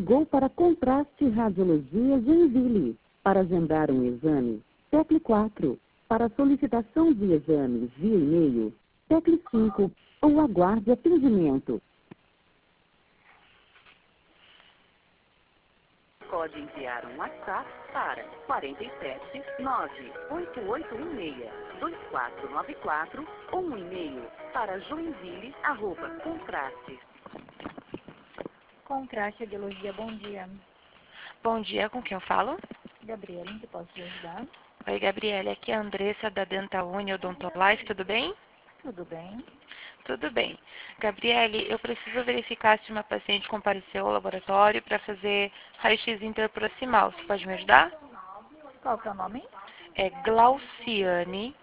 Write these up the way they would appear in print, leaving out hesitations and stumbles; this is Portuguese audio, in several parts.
ligou para Contraste Radiologia Joinville. Para agendar um exame, tecle 4. Para solicitação de exames via e-mail, tecle 5 ou aguarde atendimento. Pode enviar um WhatsApp para 47 98816 2494 ou um e-mail para joinville@contraste. Contraste Radiologia, bom dia. Bom dia, com quem eu falo? Gabriela, em que posso te ajudar? Oi, Gabriele, aqui é a Andressa da Dental Uni Odontolife, tudo bem? Tudo bem. Tudo bem. Gabriele, eu preciso verificar se uma paciente compareceu ao laboratório para fazer raio-x interproximal. Você pode me ajudar? Qual que é o nome? É Glauciane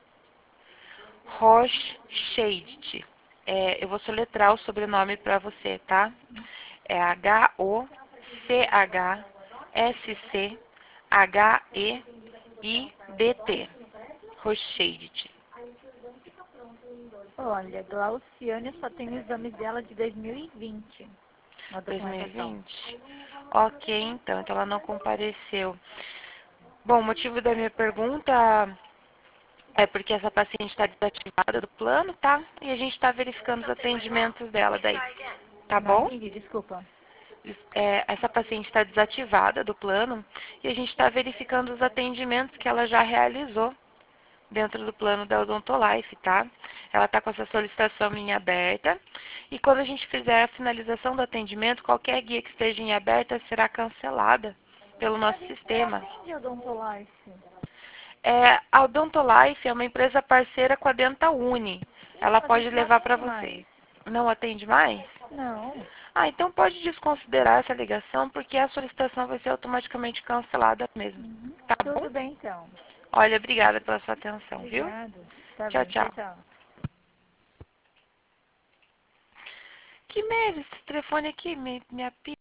Rothschild. Eu vou soletrar o sobrenome para você, tá? É H-O-C-H-S-C-H-E-I-D-T. Rothschild. Olha, Glauciane só tem os exames dela de 2020 na documentação. 2020. Ok, então ela não compareceu. Bom, o motivo da minha pergunta é porque essa paciente está desativada do plano, tá? E a gente está verificando os atendimentos dela daí. Tá Não bom? entendi, desculpa. Essa paciente está desativada do plano e a gente está verificando os atendimentos que ela já realizou dentro do plano da Odontolife, tá? Ela está com essa solicitação em aberta e quando a gente fizer a finalização do atendimento, qualquer guia que esteja em aberta será cancelada pelo nosso sistema. E Odontolife? A Odontolife é uma empresa parceira com a Dental Uni. Ela pode levar para vocês. Não atende mais? Não. Então pode desconsiderar essa ligação, porque a solicitação vai ser automaticamente cancelada mesmo. Tá bom? Tudo bem, então. Olha, obrigada pela sua atenção, viu? Obrigada. Tá Tchau, bem, tchau. tchau. Que merda, esse telefone aqui me apita.